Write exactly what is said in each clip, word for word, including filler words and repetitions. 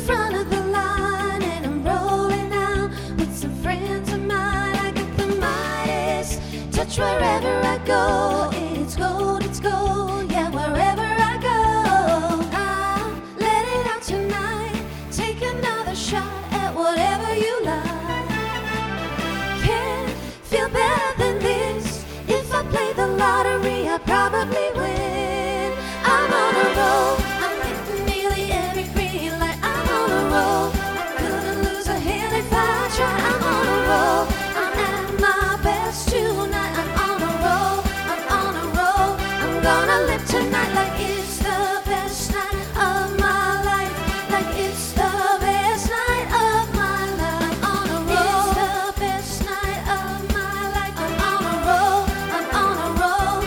front of the line and I'm rolling out with some friends of mine. I got the Midas touch wherever I go. It's gold, it's gold, yeah, wherever I go. I'll let it out tonight. Take another shot at whatever you like. Can't feel better than this. If I play the lottery, I probably win. I'm on a roll. I'm hitting nearly every green light. I'm on a roll. I couldn't lose a hand if I tried. I'm on a roll. I'm at my best tonight. I'm on a roll. I'm on a roll. I'm gonna live tonight like it's the best night of my life. Like it's the best night of my life. I'm on a roll. It's the best night of my life. I'm on a roll. I'm on a roll.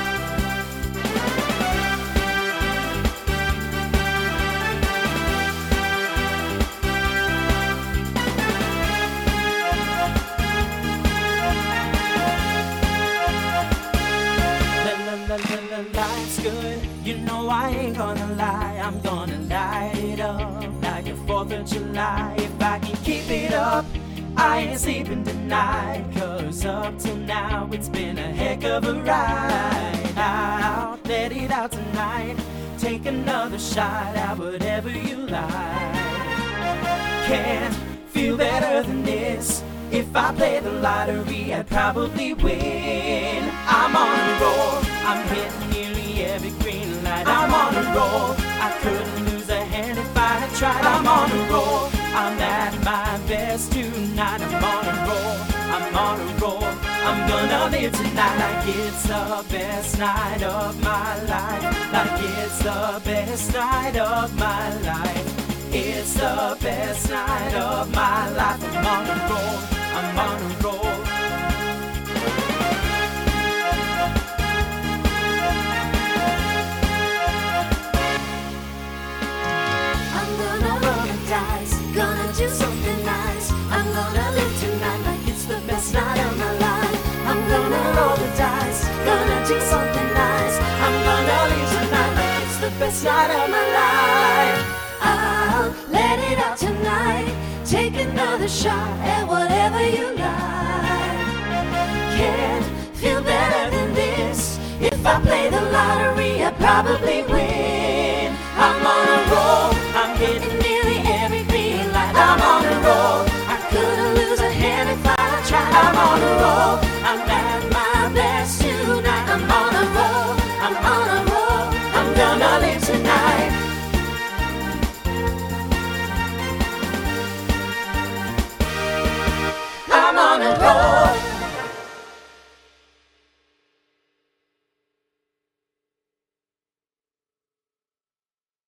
La, la, la, la, life's good, you know I ain't gonna lie. I'm gonna light it up like a fourth of July. If I can keep it up, I ain't sleeping tonight. Cause up till now it's been a heck of a ride. I'll let it out tonight. Take another shot at whatever you like. Can't feel better than this. If I play the lottery, I'd probably win. I'm on a roll. I'm hitting nearly every green light. I'm on a roll. I couldn't lose a hand if I had tried. I'm on a roll. I'm at my best tonight. I'm on a roll. I'm on a roll. I'm gonna live tonight like it's the best night of my life. Like it's the best night of my life. It's the best night of my life. I'm on a roll. I'm on a roll. I'm gonna roll the dice, gonna do something nice. I'm gonna live tonight like it's the best night of my life. I'm gonna roll the dice, gonna do something nice. I'm gonna live tonight like it's the best night of my life. I'll let it out tonight. Take another shot at whatever you like. Can't feel better than this. If I play the lottery, I probably win.